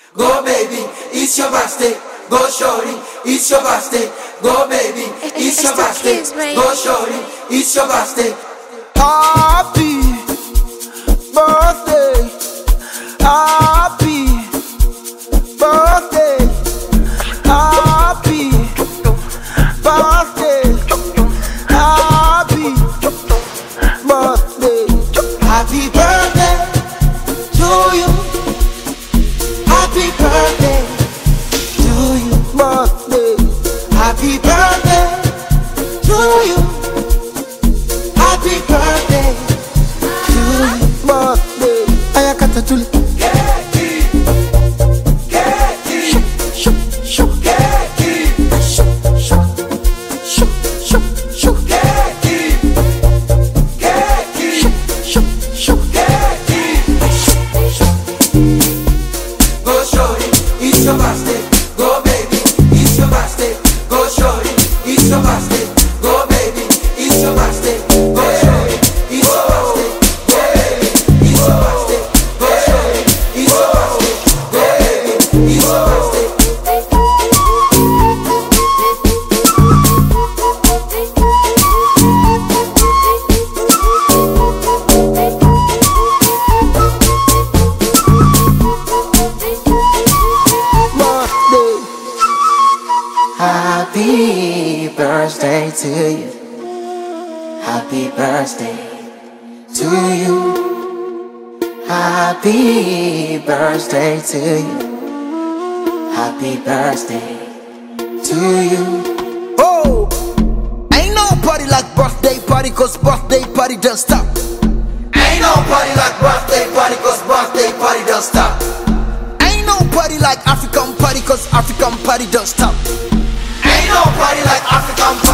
Go baby, it's your birthday. Go shorty, it's your birthday. Go baby, it's your birthday. Go shorty, it's your birthday. Happy birthday. Happy birthday. Happy birthday. Happy birthday. Happy birthday to you. Happy birthday to you. Birthday. Happy birthday to you. Happy birthday to you. Birthday. Ayakata tuli. Go shorty, it's your birthday. Go baby, it's your birthday. Go shorty, it's your birthday. Go baby, it's your birthday. Go shorty, it's your birthday. Go baby, it's your birthday. Go shorty, it's your birthday. Go baby, it's your birthday. Happy birthday to you. Happy birthday to you. Happy birthday to you. Happy birthday to you. Oh, ain't no party like birthday party, cause birthday party don't stop. Ain't no party like birthday party, cause birthday party don't stop. Ain't no party like African party, cause African party don't stop. Ain't no party like African